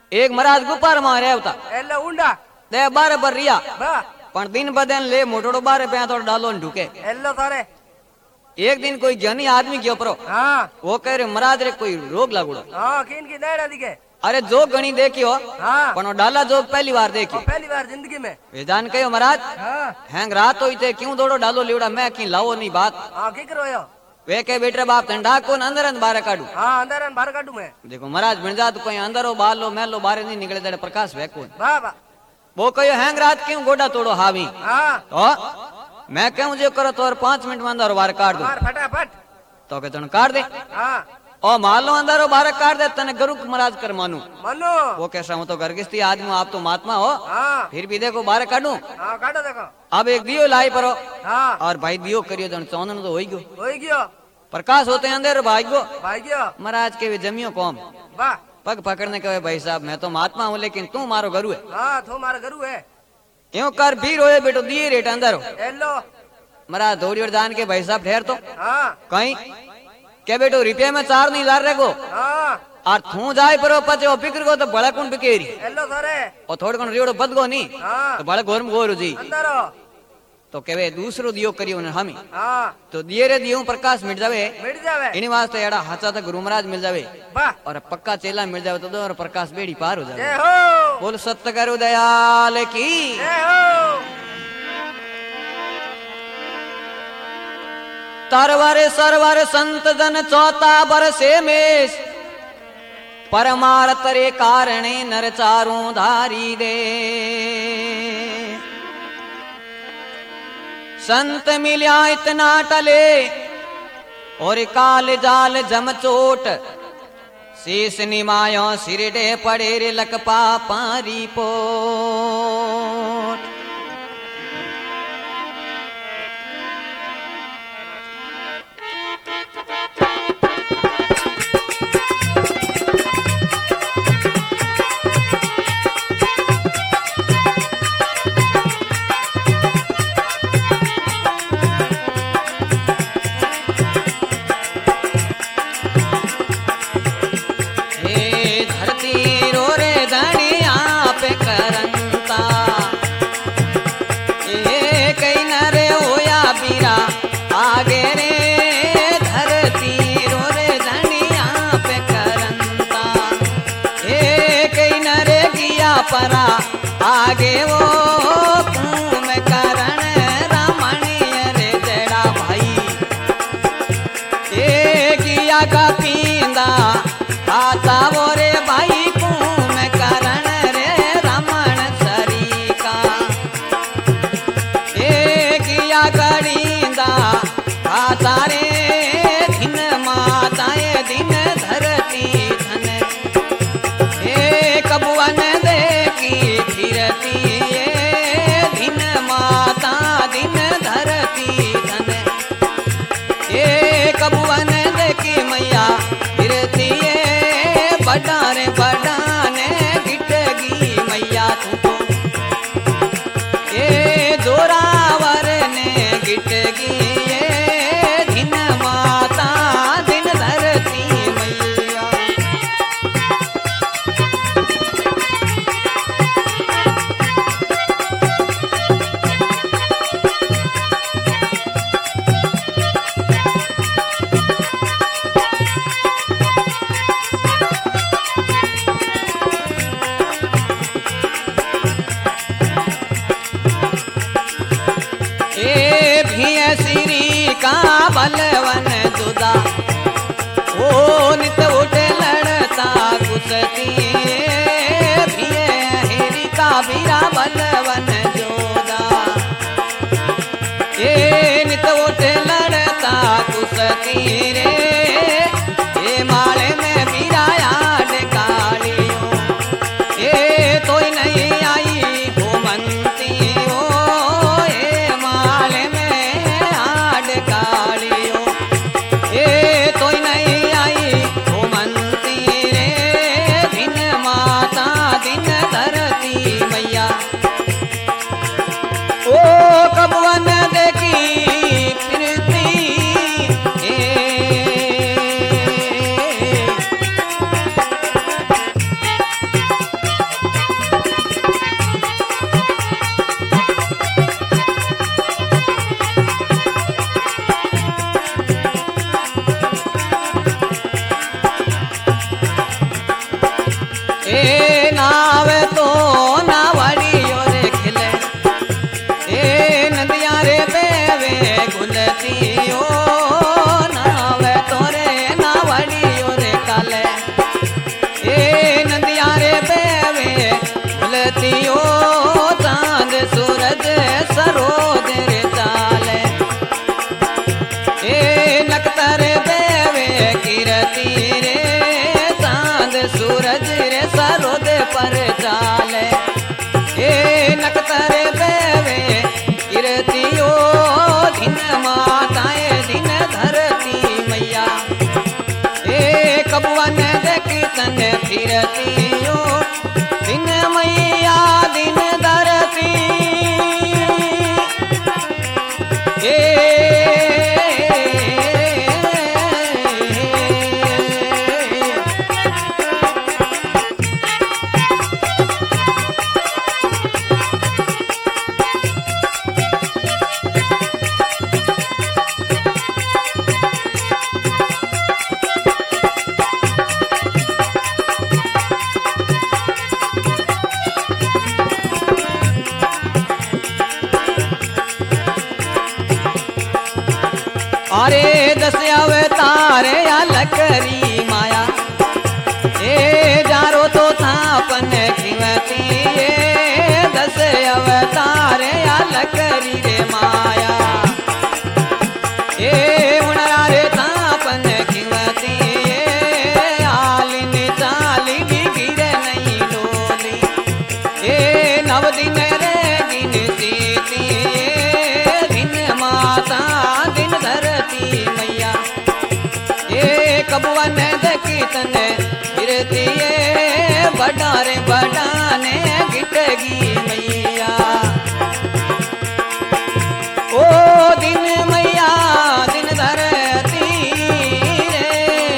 एक महाराज गुपार में रहता एले उंडा दे बारे पर रिया बा पण दिन बदन ले मोटोड़ो बारे पे तो डालो न ढुके एलो थारे एक दिन कोई जनी आदमी क्यों परो हां वो कह रे महाराज रे कोई रोग लागुड़ो हां किन की देड़ा दिखे अरे जो गणी देखियो हां पण डाला जो पहली बार देखी पहली बार जिंदगी में वेदान कहो महाराज हां हैंग रात होई थे क्यों दौड़ो डालो लिवड़ा मैं की लाओ नहीं बात हां की करो यो वे के बेटे बाप ठंडा को अंदर अंदर बाहर काटू हां अंदर अन बाहर काटू मैं देखो महाराज बन जा तो कोई अंदर हो बाहर लो महल लो बाहर नहीं निकले तेरे प्रकाश वे को बाबा वो कहो हैंग रात क्यों गोडा तोड़ो हावी हां तो मैं कहूं जो करो तो 5 मिनट में अंदर बाहर काट दो मार फटाफट तो के तन काट दे हां ओ मालो अंदर बाहर काट दे तने गुरु महाराज कर मानू मनो वो कैसा हूं तो गर्गिस्ती आदमी आप तो महात्मा हो हां फिर भी देखो बाहर काटू हां काटो देखो अब एक दियो लाई परो हां और भाई दियो करियो तन चौंदन तो होई गयो होई गयो प्रकाश होते अंदर भाग्यो भाई गयो महाराज के वे जमियो कौम वाह पग पकड़ने कहे भाई साहब मैं तो महात्मा हूँ लेकिन तू मारो गुरु है हां तो मारा गुरु है क्यों कर भीड़ होए बेटो दिए रेट अंदर हो एलो महाराज दौड़ी और जान के भाई साहब ठहर तो हां कहीं क्या बेटो रुपये में 4 नहीं ला रहे हां और थू जाए पर पचे फिक्र को तो बड़ा कौन बिकेरी एलो थारे और थोड़ा कौन रियोड़ो बद गो नहीं हां तो बड़ा गोर में गोरू जी अंदर हो तो कहे दूसरो दियो करियो ने हमी हां तो दिए रे दियो प्रकाश मिट जावे मिट जावे इन्हीं वास्ते एड़ा हाचा तक गुरु महाराज मिल जावे वाह और पक्का चेला मिल जावे तो दो प्रकाश बेड़ी पार हो जावे जय हो बोल सत्य करो दयाल की जय हो तरवर सरवर संत जन चौथा बरसे में परमार्थ रे कारणे नर चारों धारी दे संत मिल्या इतना टले और काल जाल जम चोट शीस निमायो सिरडे पड़े रे लकपा पारी पोट परा आगे वो कुम करण रमणीय रे जड़ा भाई किया का पींदा आता वो रे भाई कुम करण रे रमण सरीका किया करींदा आता रे दिन माताए दिन धरती धन कबुअन दिन माता दिन धरती धन कबुअन देखी मैया फिरती बडाने बडाने गिटगी मैया तू जोरावर ने गिटगी दिन माता दिन धरती मैया बलवन जुदा ओ नित उठे लड़ता कुसती हेरी का बीरा बलवन जोदा नित उठे लड़ता कुसती रे माले में बीराया कालियो तो नहीं आई घूमंती ओ माले में आड कालियो तो नहीं आई घूमंती रे दिन ए नावे तो नावड़ियो रे खिले ए नदिया रे बेवे गुलतियो नावे तो रे नावड़ियो रे काले ए नदिया रे बेवे गुलतियो चांद सूरज सरोद रे चाले ए नक्तर बेवे कीरती रे चांद सूरज रे सरोद पर चाले ए नक्तर बेवे कीरतियो दिन माताए दिन धरती मैया ए कबुअन देखी तन फिरतियो दिन मैया दिन धरती अरे दस अवतार अलकरी माया ए जारो तो थापन खिवती ए दस अवतार अलकरी रे माया ए उनरा रे थापन खिवती ए आलिन चालिनी गिरे नहीं डोली ए नव दिन रे गिन सीती ए दिन माता दिन धरती मैया ए कबुअन देखी तने गिरती ए बड़ारे बड़ाने गिटगी मैया ओ दिन मैया दिन धरती रे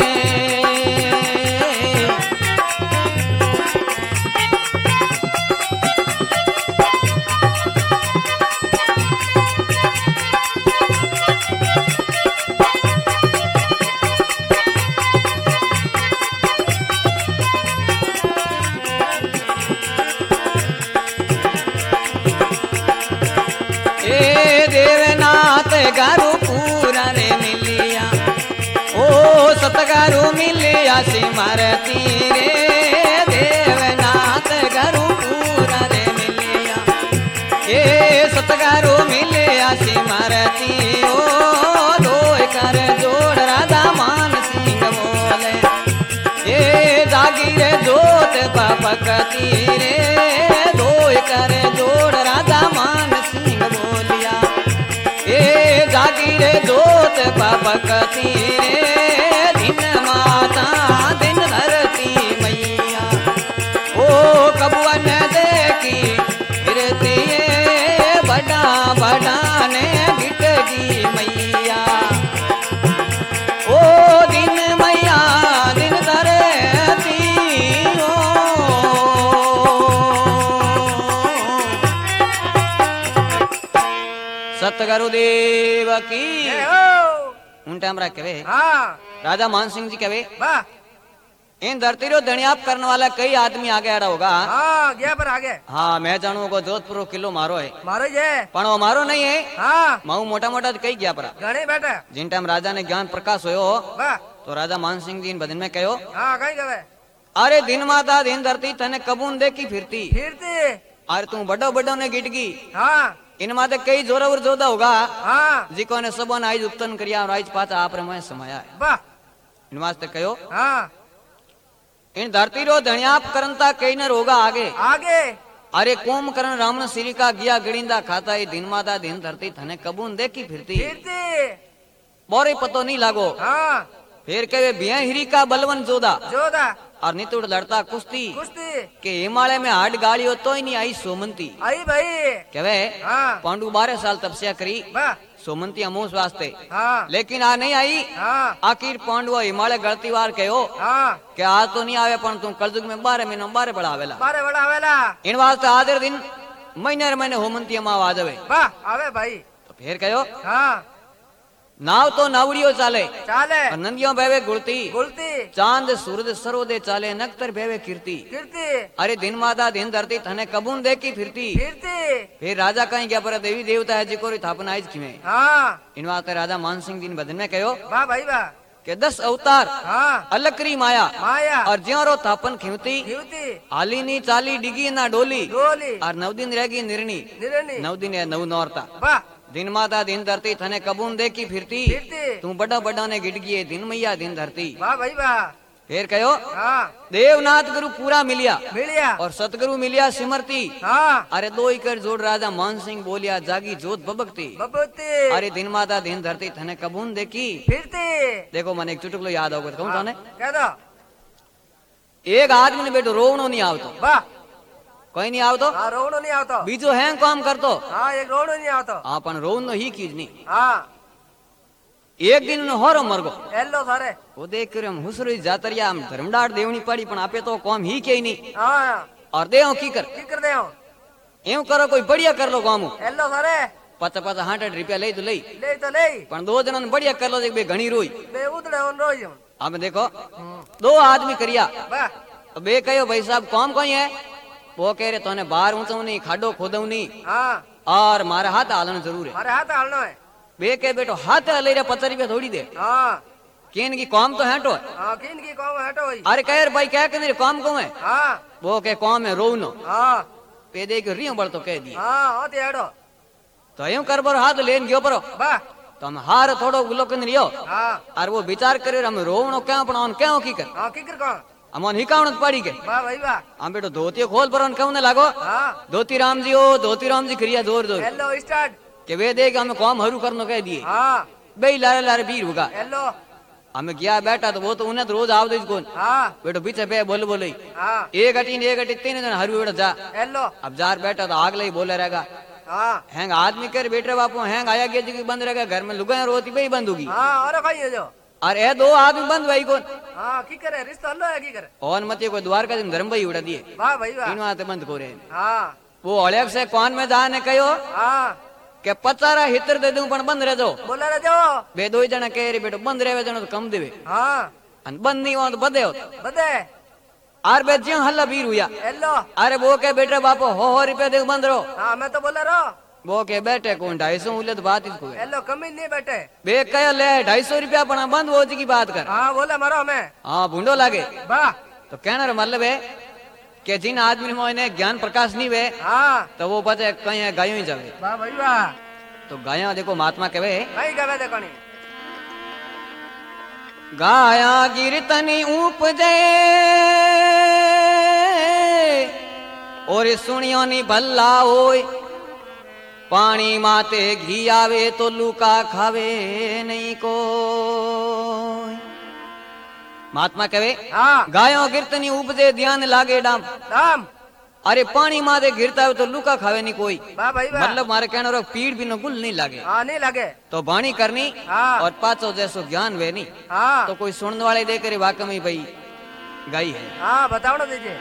देवनाथ गारू पूरा रे मिलिया ओ सतगारू मिलिया सिमरती रे देवनाथ गारू पूरा रे मिलिया ए सतगारू मिलिया सिमरती ओ दो कर जोड़ राधा मान सिंह बोले ए जागीर जोत पपकती रे दो कर जोड़ राधा मान सिंह बोलिया ए जागीर जोत पपकती रे दिन माता दिन धरती मैया ओ कबुअन देखी फिरती ए बड़ा बड़ा ने गिटगी मैया ओ दिन मैया दिन धरती ओ सतगुरुदेव की जय हो। उन टाइम रख के हाँ राजा मान सिंह जी कहे वाह इन धरती रो दणियाप करने वाला कई आदमी आगे आ रहा होगा हाँ गया पर आगे हाँ मैं जानू को जोधपुर किलो मारो है मारो जे पण वो मारो नहीं है हाँ माऊ मोटा मोटा कई गया पर गणे बैठे जिन टाइम राजा ने ज्ञान प्रकाश होयो वाह तो राजा मान सिंह जी इन भजन में कहो हाँ कहीं गवे अरे दिन माता दिन धरती तने कबून देखी फिरती फिरती अरे तू बड़ो बड़ो ने गिटगी हाँ इन माते कई जोरावर जोदा होगा हाँ जिको ने सबो ने आज उत्तन करिया और आज पाता आप मैं समाया है वाह इन वास्ते कहो हाँ इन धरती रो धनियाप करनता कई न रोगा आगे आगे अरे कोम करण रामन श्री का गिया गड़िंदा खाता है दिन माता दिन धरती थने कबून देखी फिरती फिरती बोरे पतो नहीं लागो हाँ फिर कहे बिया हिरी का बलवन जोदा जोदा और नितुड़ लड़ता कुश्ती कुश्ती के हिमालय में हाड गाड़ी हो तो ही नहीं आई सोमंती आई भाई कहे हाँ पांडु 12 साल तपस्या करी वाह सोमंती अमोस वास्ते हाँ लेकिन आ नहीं आई हाँ आखिर पांडव हिमालय गलती वार कहो हाँ कि आज तो नहीं आवे पण तुम कलयुग में 12 महीना 12 बड़ा आवेला बारे बड़ा आवेला इन वास्ते आधे दिन महीने महीने होमंती माँ आ जावे वाह आवे भाई तो फिर कहो हाँ नाव तो नावड़ियो चाले चाले और नंदियों बेवे गुलती गुलती चांद सूरज सरोदे चाले नक्तर बेवे कीर्ति कीर्ति अरे दिन माता दिन धरती थने कबून देखी फिरती कीर्ति फिर राजा कहीं गया पर देवी देवता है जिको री थापना आई किमें हाँ इन वाते राजा मानसिंह जी ने भजन में कहो वाह भाई वाह के 10 अवतार हाँ अलकरी माया माया और ज्यो रो थापन खिमती युवती आली नी चाली डिगी ना डोली डोली और 9 दिन रहेगी निर्णी निरणी 9 दिन है 9 नौरता वाह दिन माता दिन धरती थने कबून देखी फिरती कीर्ति तू बड़ा बड़ा ने गिड़गी दिन मैया दिन धरती वाह भाई वाह फिर कहो हाँ देवनाथ गुरु पूरा मिलिया मिलिया और सतगुरु मिलिया सिमरती हाँ अरे दो ही कर जोड़ राजा मान सिंह बोलिया जागी जोत बबकती बबूती अरे दिन माता दिन धरती थने कबून देखी फिरती देखो मैंने एक चुटकुलो याद होगा कहूँ थाने कह दो एक आदमी ने बेटो रोवणो नहीं आवतो वाह कोई नहीं आवतो हाँ रोवणो नहीं आवतो बीजो है काम करतो हाँ एक रोवणो नहीं आवतो हाँ पण रोवनो ही कीज नहीं हाँ एक दिन नो होरो मरगो हेलो सारे वो देख कर हम हुसरी जातरिया हम धर्मडाट देवनी पड़ी पण आपे तो काम ही के नहीं हाँ और देव की कर दे एवं करो कोई बढ़िया कर लो काम हेलो सारे 50-50 रुपया ले तो ले ले तो ले पण दो जना ने बढ़िया कर लो देख बे घणी रोई बे उतड़े on रोज अब देखो दो आदमी करिया वाह तो बे कहो भाई साहब काम कोई है वो कह रहे तोने बाहर ऊंचो नहीं खाडो खोदऊ नहीं हाँ और मारे हाथ हालना जरूर है मारे हाथ हालना है बे कह बेटो हाथ ले रहा 50 रुपया थोड़ी दे हाँ केन की काम तो है तो हाँ किन की कौन हटो भाई अरे कह रहे भाई क्या मेरे काम को है हाँ वो के काम है रोनो हाँ पे दे के रियो बड़ तो कह दिए हाँ होते हटो तो यूं कर बरो हाथ लेन गयो परो वाह तो हम हार थोड़ो गुलोकन रियो हाँ और वो विचार करे हम रोवणो क्या पण ऑन क्या की कर हाँ किकर कौन हम हिकावण पड़ी के वाह भाई वाह हम बेटो धोती खोल पर कहने लागो हाँ धोती राम जी करिया जोर जोर हेलो स्टार्ट के वे दे के हमें काम हरू करनो कह दिए हाँ बे लारे लारे बीर होगा हेलो हमें गया बैठा तो वो तो उन्हें तो रोज आव दे कौन हाँ बेटो पीछे पे बोल बोले हाँ एक अटी तीन जन हरू बेटा जा हेलो अब जार बैठा तो आग लगी बोले रहेगा हाँ हैंग आदमी कर बेटे बापू हैंग आया गया जी बंद रहेगा घर में लुगाई रोती भाई बंद होगी हाँ और भाई है जो और ए दो आदमी बंद भाई कौन हाँ की करे रिश्ता हल्लो है की करे और मत कोई द्वारका दिन धर्म भाई उड़ा दिए वाह भाई वाह इन आते बंद को रहे हाँ वो अलग से कौन में जाने कहो हाँ के 50 हितर दे दूं पण बंद रह जाओ बोला रहे जो बे दो जना कह रहे बेटो बंद रहे जनो तो कम देवे हाँ अन बंद नहीं हो तो बदे हो बदे आर बे ज्यों हल्ला बीर हुआ हेलो अरे वो के बेटे बापो हो रुपया दे बंद रहो हाँ मैं तो बोला रो वो के बेटे कौन 250 उले तो बात इसको है हेलो कमी नहीं बैठे बे कह ले 250 रुपया पण बंद हो जी की बात कर हाँ बोले मरो मैं हाँ भूंडो लागे वाह तो कहना रे मतलब है कि जिन आदमी में ज्ञान प्रकाश नहीं वे हाँ तो वो पता कहीं है गायों ही जावे वाह भाई वाह तो गाया देखो महात्मा कहे कहीं गवे देखो नहीं गाया गिरतनी उपजे और सुनियो नी भल्ला होय पानी माते घी आवे तो लूका खावे नहीं को महात्मा कहे हाँ गायों गिरतनी उपजे ध्यान लागे डाम दाम अरे पानी माते गिरता है तो लूका खावे नहीं कोई वाह भाई वाह मतलब मारे कहने रो पीड़ भी न गुल नहीं लागे हाँ नहीं लगे तो बाणी करनी हाँ और पाचो जैसो ज्ञान वे नहीं हाँ तो कोई सुनने वाले देकर वाकई में भाई गाई है हाँ बताओ ना दीजिए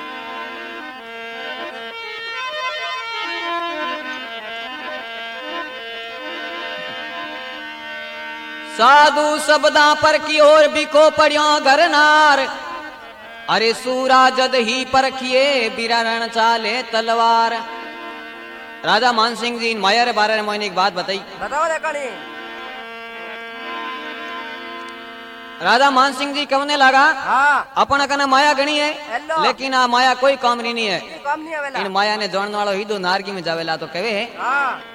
साधु शब्दा पर की ओर बिको पड़ियो घरनार अरे सूरा जद ही परखिए बिरण चाले तलवार राजा मानसिंह जी माया रे बारे में मैंने एक बात बताई बताओ देखो नहीं राजा मानसिंह जी कहने लगा हाँ अपना कने माया गणी है हेलो लेकिन आ माया कोई काम नहीं है कम नहीं आवेला इन माया ने जानने वालो ही दो नारगी में जावेला तो कहे हाँ